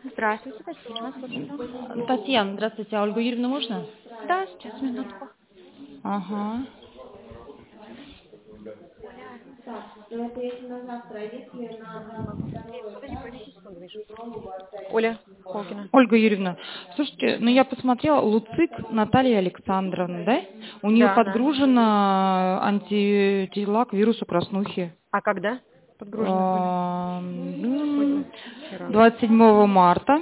Здравствуйте, Татьяна, слушаю. Татьяна, здравствуйте. А Ольгу Юрьевну можно? Да, сейчас, минутку. Ага. Подожди, секунду, Миша. Оля Холкина. Ольга Юрьевна, слушайте, ну я посмотрела, Луцик Наталья Александровна, да? У нее Да, она. подгружено антитела к вирусу краснухи. А когда подгружены были? Сегодня, вчера. 27 марта.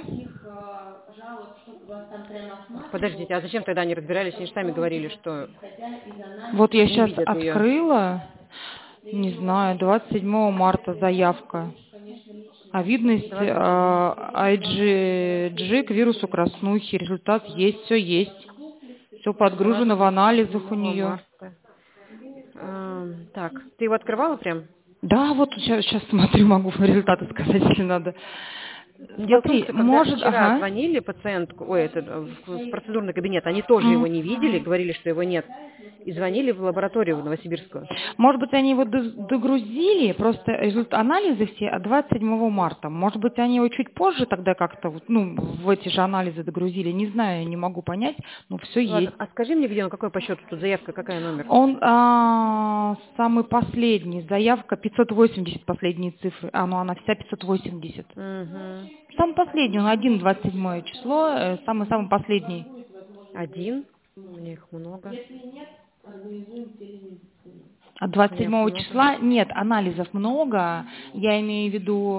Подождите, а зачем тогда они разбирались? Они же сами говорили, что Вот я не сейчас видят ее. открыла, не знаю, 27 марта заявка. А видность 27 IgG к вирусу краснухи. Результат есть, все есть. Все подгружено в анализах у 27 нее. марта. Так, ты его открывала прям? Да, вот сейчас смотрю, могу результаты сказать, если надо. Дело в том, Смотри, что когда может, вчера ага. звонили пациентку, в процедурный кабинет, они тоже его не видели, говорили, что его нет, и звонили в лабораторию в Новосибирскую. Может быть, они его догрузили, просто анализы все от 27 марта. Может быть, они его чуть позже тогда как-то, в эти же анализы догрузили. Не знаю, не могу понять, но все есть. Ладно, а скажи мне, где он, какой по счету тут заявка, какая номер? Он самый последний, заявка 580, последние цифры. Ну она вся 580. Угу. Самый последний, он 1, 27 число, самый-самый последний. Один. У меня их много. От У меня их 27 много. числа нет, анализов много. Я имею в виду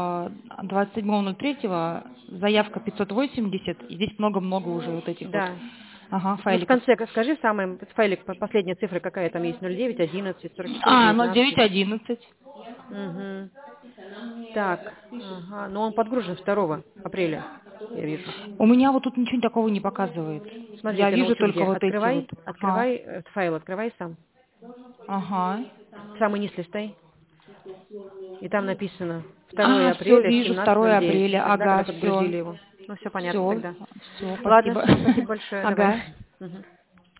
27.03 заявка 580, и здесь много-много уже вот этих вот Да. Ну, в файликов. конце, скажи, самый файлик, последняя цифра какая там есть? 09, 11, 44, 19. 0911. Угу. Так, ага. Но он подгружен 2 апреля, я вижу. У меня вот тут ничего такого не показывает. Смотри, Я ты вижу научу только где. вот эти вот. Ага. Открывай этот файл, открывай сам. Ага. Самый низ листай. И там написано 2 Все, апреля, вижу, 2 17:09. апреля. Тогда, когда Ага, все. подгрузили его. Ну, все понятно Все, тогда. все, Ладно, спасибо. спасибо большое, давай. Ага. Мгм.